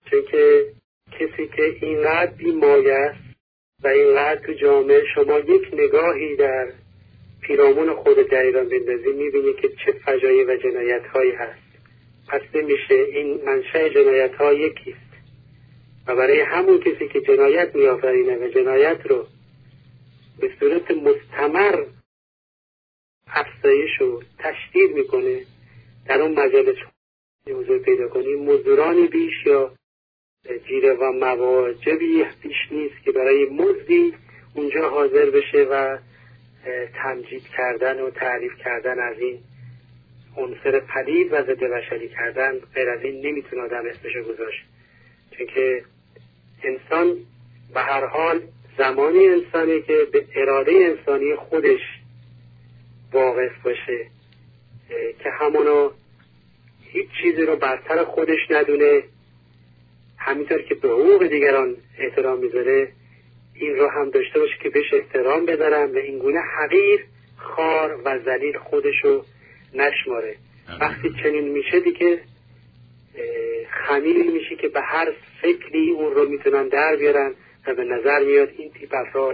چون که کسی که اینقدر بیمایه است و اینقدر تو جامعه شما یک نگاهی در پیرامون خود در ایران بندازی میبینی که چه فجایع و جنایت هایی هست. پس نمیشه این منشأ جنایت ها یکیست و برای همون کسی که جنایت میآفرینه و جنایت رو به صورت مستمر افزایش و تشدید میکنه، در اون مجالس حضور پیدا کنیم مزدورانی بیش یا جیره و مواجبی بیش نیست که برای مزدی اونجا حاضر بشه و تمجید کردن و تعریف کردن از این عنصر پلید و ضد بشری کردن، غیر از این نمیتونه آدم اسمشو گذاشت. چون که انسان به هر حال زمانی انسانی که به اراده انسانی خودش واقف باشه که همونو هیچ چیزی رو برتر خودش ندونه، همینطور که به حقوق دیگران احترام میذاره این رو هم داشته باشه که بهش احترام بذارن و اینگونه حقیر، خار و ذلیل خودشو نشماره. وقتی چنین میشه دیگه خمیری میشه که به هر فکری اون رو میتونن در بیارن و به نظر میاد این تیپ افراد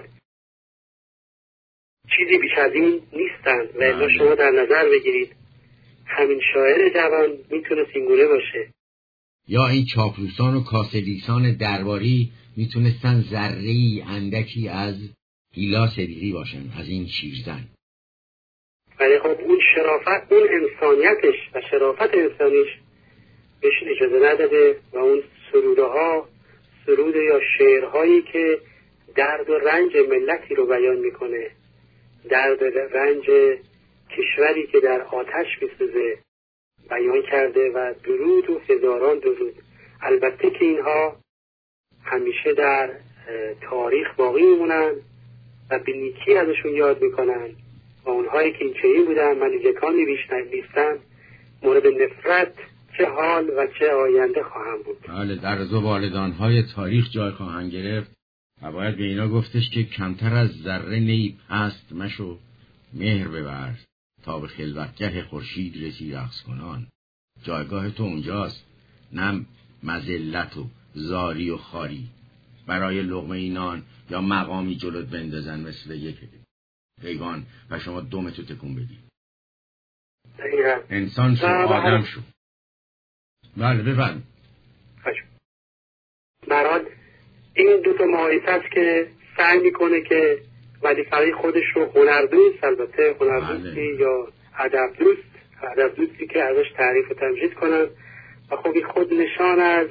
چیزی بیش از این نیستن. و الا شما در نظر بگیرید همین شاعر جوان میتونه اینگونه باشه، یا این چاپلوسان و کاسلیسان درباری میتونستن ذره‌ای اندکی از ایلا صدیقی باشن، از این شیرزن. ولی خب اون شرافت، اون انسانیتش و شرافت انسانیش بهش اجازه نداده و اون سرود یا شعرهایی که درد و رنج ملتی رو بیان میکنه، درد و رنج کشوری که در آتش میسوزه بیان کرده و درود و هزاران درود. البته که اینها همیشه در تاریخ باقی میمونن و به نیکی ازشون یاد میکنن و اونهایی که این چنین بودن منیجکانی نیستن مورد نفرت چه حال و چه آینده خواهم بود. بله، در زبالدان‌های تاریخ جای خواهند گرفت و باید به اینا گفتش که کمتر از ذره نی پست مشو، مهر ببر تا به خلوتگه خورشید رسی رقص کنان. جایگاه تو اونجاست، نه مذلت و زاری و خاری برای لقمه اینان یا مقامی جلوت بندازن مثل یک حیوان و شما دمتو تکون بدی. انسان شو، آدم شو. بله بفرم. مراد این دو تا مقایسه است که سعی میکنه که ولی خودش رو هنردوست، البته هنردوستی یا ادب‌دوستی که ازش تعریف و تمجید کنن و خب این خود نشان از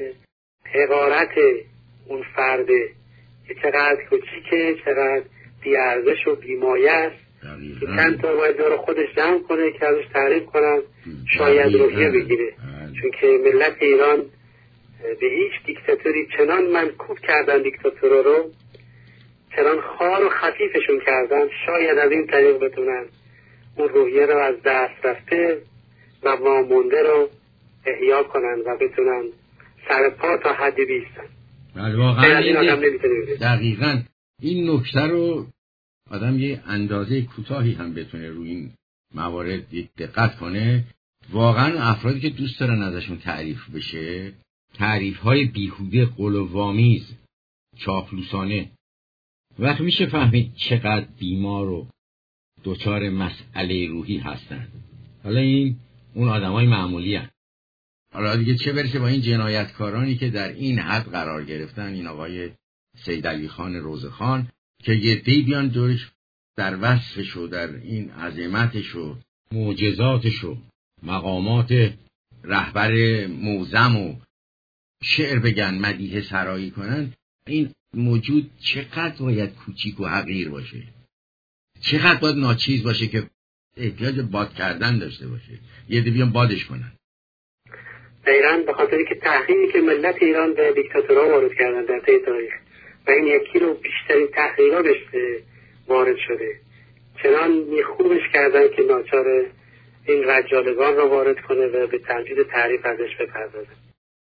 حقارت اون فرده که چقدر کوچیکه، چقدر بی‌ارزش و بی‌مایه است که چند تا باید داره خودش جمع کنه که ازش تعریف کنن شاید روحیه بگیره. چون که ملت ایران به هیچ دیکتاتوری چنان منکوب کردن دیکتاتورا رو، چنان خار و خفیفشون کردن، شاید از این طریق بتونن اون روحیه رو از دست رفته و وامونده رو احیا کنن و بتونن سر پا تا حدی بیستن. واقعا دقیقاً این نکته رو آدم یه اندازه کوتاهی هم بتونه روی این موارد دقت کنه. واقعا افرادی که دوست دارن ازشون تعریف بشه، تعریف‌های بیهوده، قلوآمیز، چاپلوسانه، وقت میشه فهمید چقدر بیمار و دچار مسئله روحی هستن. حالا این اون آدمای معمولی هستن. حالا دیگه چه برسه با این جنایتکارانی که در این حد قرار گرفتن، این آقای سید علی خان روزخان که یه دی بیان دورش در وصفش و در این عظمتش و معجزاتش و مقامات رهبر معظم و شعر بگن، مدیح سرایی کنن. این موجود چقدر باید کوچیک و حقیر باشه، چقدر باید ناچیز باشه که احتیاج باد کردن داشته باشه، یه دی بیان بادش کنن. ایران به خاطری که تحقیقی که ملت ایران به دیکتاتورها وارد کردن در طی تاریخ و این یکی رو بیشترین تحقیقا بهش وارد شده، چنان میخوبش کردن که ناچار این رجالگان رو وارد کنه و به تمجید تعریف ازش بپردازه.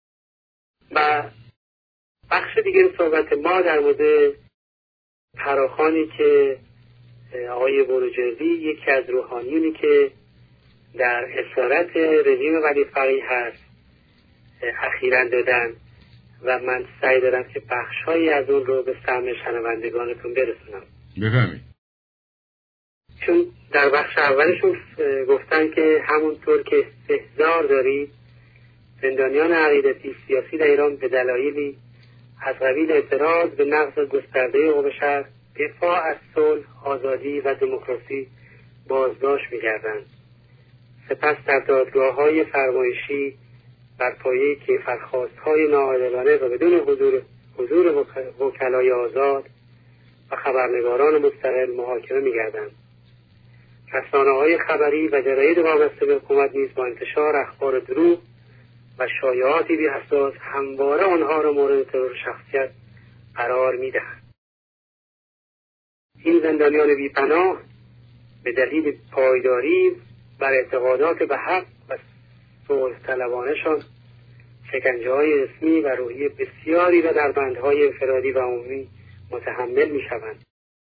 و بخش دیگه صحبت ما در مورد فراخانی که آقای بروجردی، یکی از روحانیونی که در اسارت رژیم ولی فقیه هست، اخیراً دادن و من سعی دارم که بخش‌هایی از اون رو به سمع شنوندگانتون برسونم. بفهمید. چون در بخش اولشون گفتن که همونطور که استحضار دارید زندانیان عقیدتی سیاسی در ایران به دلایلی از قبیل اعتراض به نقض گسترده حقوق بشر، دفاع از صلح، آزادی و دموکراسی بازداشت می‌گردند. سپس در دادگاه‌های فرمایشی بر پایه کیفرخواست‌های ناعادلانه و بدون حضور وکلای آزاد و خبرنگاران مستقل محاکمه می‌گردند. رسانه‌های خبری و جراید وابسته به حکومت نیز با انتشار اخبار دروغ و شایعاتی بی‌اساس همواره آنها را مورد ترور شخصیت قرار می‌دهند. این زندانیان بی‌پناه به دلیل پایداری بر اعتقادات به حق و صلح طلبانه‌شان شکنجه‌های اسمی و روحی بسیاری را در بندهای انفرادی و عمومی متحمل می‌شوند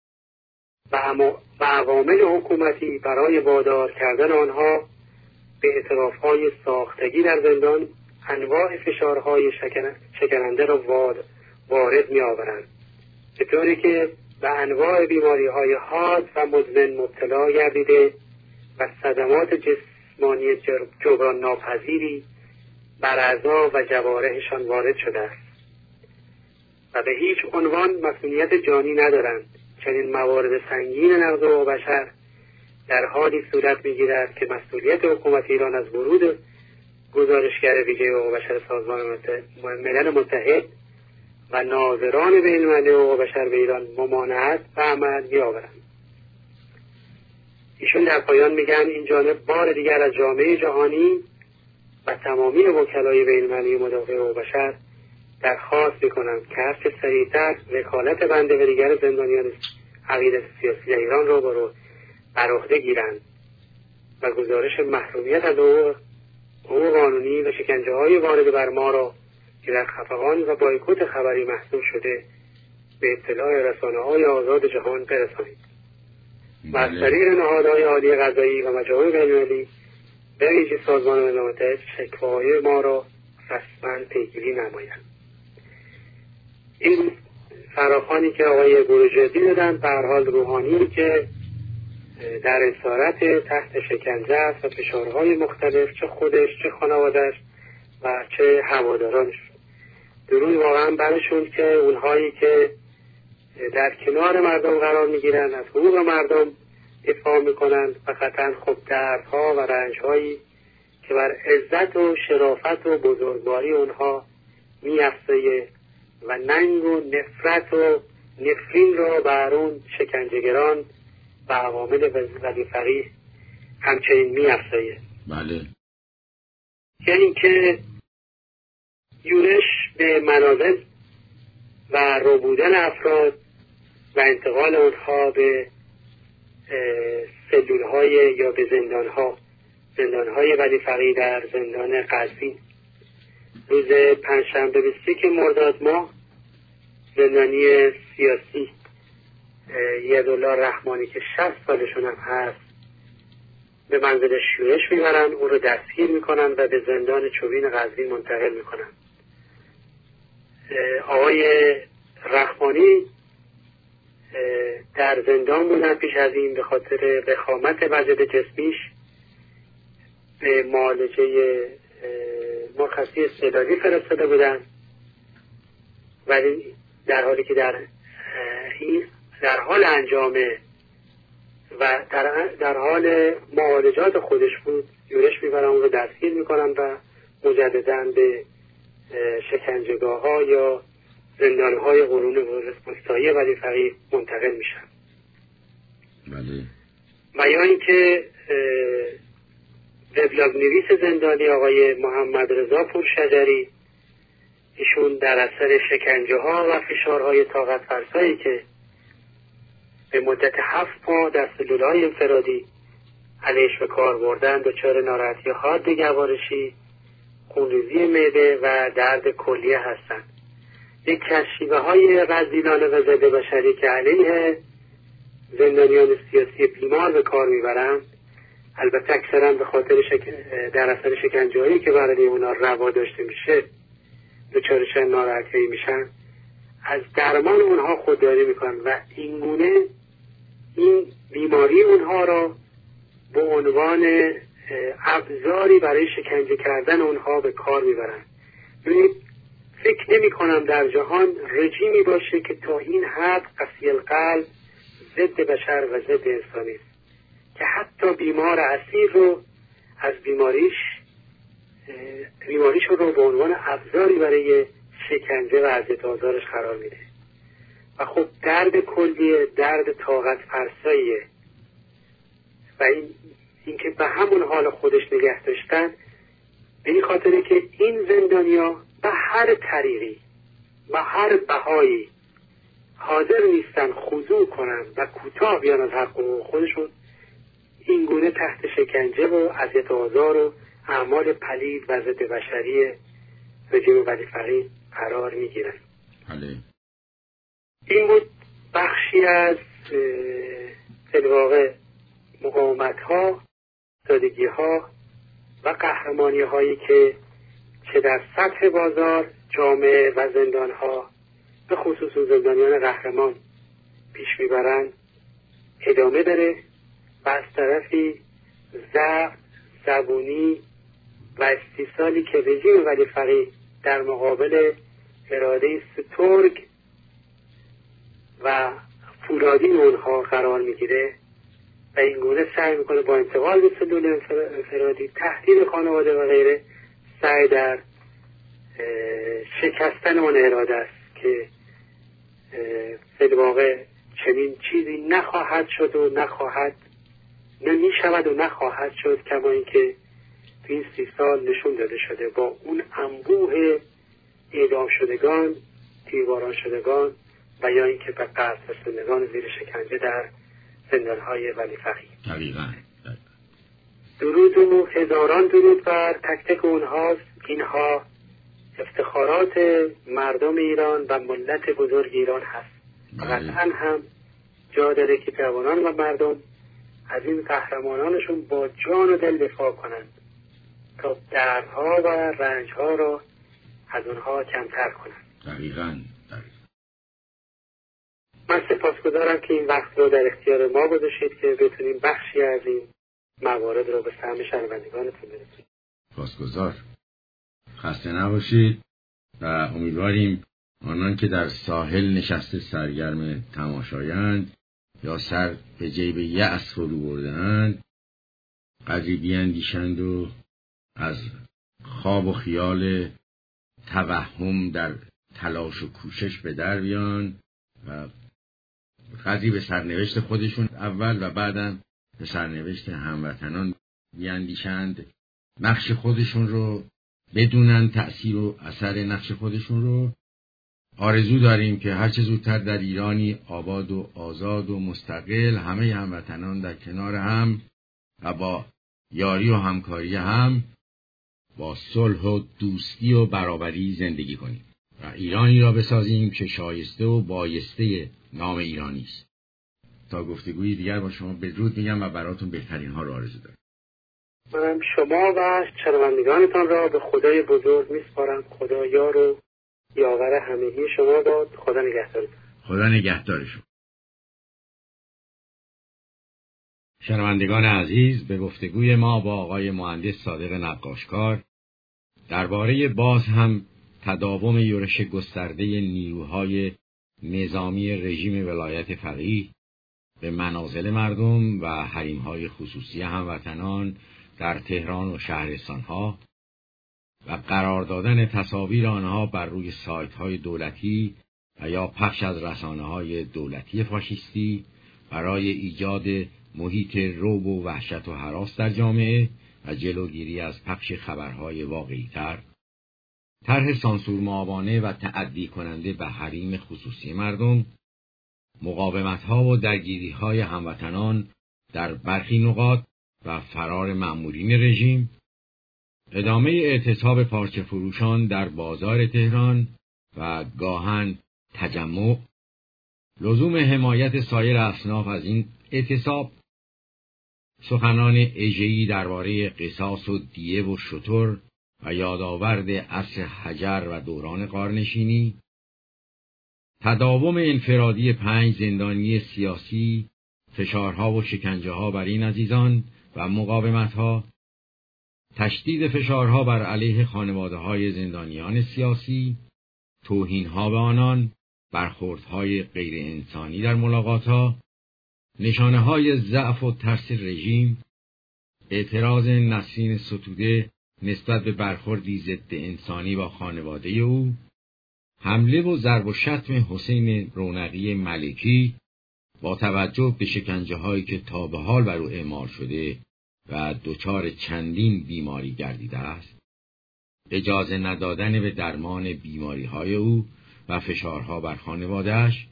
و عوامل حکومتی برای وادار کردن آنها به اعتراف‌های ساختگی در زندان انواع فشارهای شکننده را وارد می‌آورند، به طوری که به انواع بیماری‌های حاد و مزمن مبتلا گردیده و صدمات جسمانی جبران ناپذیری بر اعضا و جوارحشان وارد شده است و به هیچ عنوان مسئولیت جانی ندارند. چنین موارد سنگین نقض حقوق بشر در حالی صورت می‌گیرد که مسئولیت حکومت ایران از ورود گزارشگر ویژه حقوق بشر سازمان ملل متحد و ناظران بین‌المللی حقوق بشر به ایران ممانعت و عمل می‌آورند. ایشون در پایان میگن این جانب بار دیگر از جامعه جهانی و تمامی وکلای بین‌المللی مدافع حقوق بشر درخواست می‌کنند که هرچه سریعتر وکالت بنده و دیگر زندانیان عقیدت سیاسی در ایران را بر عهده گیرند و گزارش محرومیت از حقوق قانونی و شکنجه‌های وارد بر ما را که در خفقان و بایکوت خبری محسوب شده به اطلاع رسانه‌های آزاد جهان برسانید و از طریق نهادهای عالی قضایی و مجامع بین‌المللی به ویژه سازمان ملل متحد شکوای ما را رسما پیگیری نمایند. این فراخوانی که آقای بروجردی دادن به هر حال روحانی که در اسارت تحت شکنجه است و فشارهای مختلف، چه خودش چه خانواده‌اش و چه هوادارانش، درود واقعا برشون که اونهایی که در کنار مردم قرار میگیرن، از حقوق مردم دفاع میکنن، فقطاً خب دردها و رنجهایی که بر عزت و شرافت و بزرگواری اونها میافزایه و ننگ و نفرت و نفرین را بر اون شکنجهگران و عوامل ولی فقیه همچنین میافزایه. بله. یعنی که یورش به منازل و ربودن افراد و انتقال اونها به سلول‌های یا به زندان‌های ولی فقیه در زندان قزوین روز پنجشنبه 21 مرداد ماه زندانی سیاسی یدالله رحمانی که 60 سالشون هم هست به منزل شورش میبرن، اون رو دستگیر میکنن و به زندان چوبین قزوین منتقل میکنن. آقای رحمانی در زندان بودن پیش از این به خاطر وخامت وضعیت جسمیش به معالجه مرخصی استعدادی فرستاده بودن، ولی در حالی که در حال انجام و در حال معالجات خودش بود یورش میبرن، اون رو دستگیر میکنن و مجدداً به شکنجهگاه ها یا زندان های قرون وسطایی ولی فقیه منتقل میشن. بله. و یا اینکه وبلاگ نویس زندانی آقای محمد رضا پورشجری، ایشون در اثر شکنجه ها و فشارهای طاقت فرسایی که به مدت 7 ماه در سلول‌های انفرادی علیهش به کار بردن دچار ناراحتی حاد گوارشی، خونریزی معده و درد کلیه هستند. یک کشیوه های رذیلانه و ضد بشری که علیه زندانیان سیاسی بیمار به کار میبرند، البته اکثرا به خاطر در اثر شکنجه‌هایی که برای اونا روا داشته میشه دچار ناراحتی میشن از درمان اونها خودداری میکنن و اینگونه این بیماری اونها را به عنوان ابزاری برای شکنجه کردن اونها به کار میبرن. ببینید فکر نمی کنم در جهان رژیمی باشه که تا این حد قسی القلب ضد بشر و ضد انسانی است که حتی بیمار اسیر رو از بیماریش رو به عنوان ابزاری برای شکنجه و اذیت و آزارش قرار میده. و خب درد کلیه، درد طاقت فرساییه و اینکه به همون حال خودش نگه داشتن به این خاطره که این زندانیا به هر طریقی به هر بهایی حاضر نیستن خضوع کنن و کوتاه بیان از حق خودشون، این گونه تحت شکنجه و اذیت و آزار و اعمال پلید و ضد بشری رژیم ولی فقیه قرار میگیرن. این بود بخشی از در واقع مقاومت ها، سادگی ها و قهرمانی هایی که چه در سطح بازار، جامعه و زندان ها به خصوص زندانیان قهرمان پیش میبرند ادامه داره و از طرفی ضعف، زبونی و استیصالی که رژیم ولی فقیه در مقابل اراده سترگ و فولادین اونها قرار میگیره و این گونه سعی میکنه با انتقال به سلول انفرادی، تهدید خانواده و غیره سعی در شکستن اون اراده است که در واقع چنین چیزی نخواهد شد و نمیشود و نخواهد شد، کما اینکه تو این 30 سال نشون داده شده با اون انبوه اعدام شدگان، تیرباران شدگان و یا اینکه به قصد رساندگان زیر شکنجه در زندانهای ولی فقیه. دقیقاً. درود و هزاران درود بر تک تک اونهاست. اینها افتخارات مردم ایران و ملت بزرگ ایران هست. قطعاً هم جا داره که جوانان و مردم از این قهرمانانشون با جان و دل دفاع کنند تا دردها و رنجها را از اونها کمتر کنند. دقیقاً. من سپاسگزارم که این وقت رو در اختیار ما گذاشتید که بتونیم بخشی از این موارد رو به فهم شنوندگانتون برسونیم. سپاسگزار. خسته نباشید و امیدواریم آنان که در ساحل نشسته سرگرم تماشایند یا سر به جیب یأس فرو برده‌اند قدری بیندیشند و از خواب و خیال توهم در تلاش و کوشش به در بیان و قدری به سرنوشت خودشون اول و بعدم به سرنوشت هموطنان بیندیشند، نقش خودشون رو بدونن، تأثیر و اثر نقش خودشون رو. آرزو داریم که هرچه زودتر در ایرانی آباد و آزاد و مستقل همه هموطنان در کنار هم و با یاری و همکاری هم با صلح و دوستی و برابری زندگی کنیم و ایرانی را بسازیم که شایسته و بایسته نام ایرانی است. تا گفتگوی دیگر با شما بدرود میگم و براتون بهترین ها را آرزو دارم. منم شما و شنوندگانتان را به خدای بزرگ میسپارم. خدا یار و یاور همگی شما باد. خدا نگهدارتون. خدا نگهدار شما. شنوندگان عزیز، به گفتگوی ما با آقای مهندس صادق نقاشکار درباره باز هم تداوم یورش گسترده نیروهای نظامی رژیم ولایت فقیه به منازل مردم و حریم‌های خصوصی هموطنان در تهران و شهرستان‌ها و قرار دادن تصاویر آنها بر روی سایت‌های دولتی و یا پخش از رسانه‌های دولتی فاشیستی برای ایجاد محیط رعب و وحشت و هراس در جامعه و جلوگیری از پخش خبرهای واقعی‌تر، طرح سانسور معاونانه و تعدی کننده به حریم خصوصی مردم، مقاومت‌ها و درگیری‌های هموطنان در برخی نقاط و فرار مأمورین رژیم، ادامه اعتصاب پارچه فروشان در بازار تهران و گاهن تجمع، لزوم حمایت سایر اصناف از این اعتصاب، سخنان اژه‌ای درباره قصاص و دیه و شتر و یادآورد عصر حجر و دوران غارنشینی، تداوم انفرادی 5 زندانی سیاسی، فشارها و شکنجه‌ها بر این عزیزان و مقاومت‌ها، تشدید فشارها بر علیه خانواده‌های زندانیان سیاسی، توهین‌ها به آنان، برخوردهای غیر انسانی در ملاقات‌ها، نشانه‌های ضعف و ترس رژیم، اعتراض نسرین ستوده نسبت به برخوردی ضد انسانی با خانواده او، حمله و ضرب و شتم حسین رونقی ملکی با توجه به شکنجه‌هایی که تا به حال بر او اعمال شده و دچار چندین بیماری گردیده است، اجازه ندادن به درمان بیماری‌های او و فشارها بر خانواده‌اش،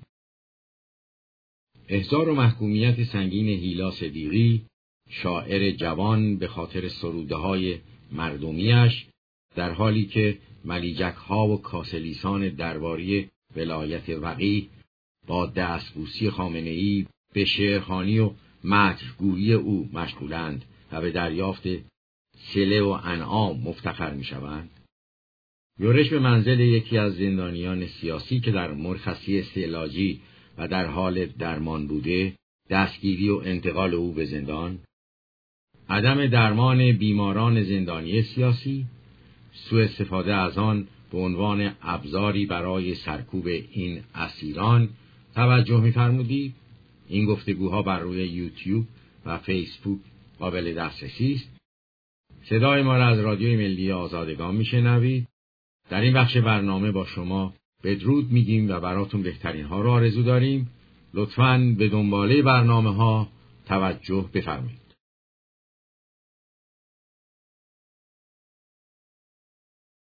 احضار و محکومیت سنگین هیلا صدیقی، شاعر جوان، به خاطر سروده‌های مردمیش، در حالی که ملیجک‌ها و کاسلیسان درباری ولایت وقیح با دستبوسی خامنه‌ای به شعرخوانی و مدحگویی او مشغولند و به دریافت صله و انعام مفتخر می‌شوند. یورش به منزل یکی از زندانیان سیاسی که در مرخصی استعلاجی و در حال درمان بوده، دستگیری و انتقال او به زندان، عدم درمان بیماران زندانی سیاسی، سوء استفاده از آن به عنوان ابزاری برای سرکوب این اسیران توجه می‌فرمودید. این گفتگوها بر روی یوتیوب و فیسبوک قابل دسترسی است. صدای ما را از رادیوی ملی آزادگان میشنوید. در این بخش برنامه با شما بدرود میگیم و براتون بهترین ها را آرزو داریم. لطفاً به دنباله برنامه ها توجه بفرمایید.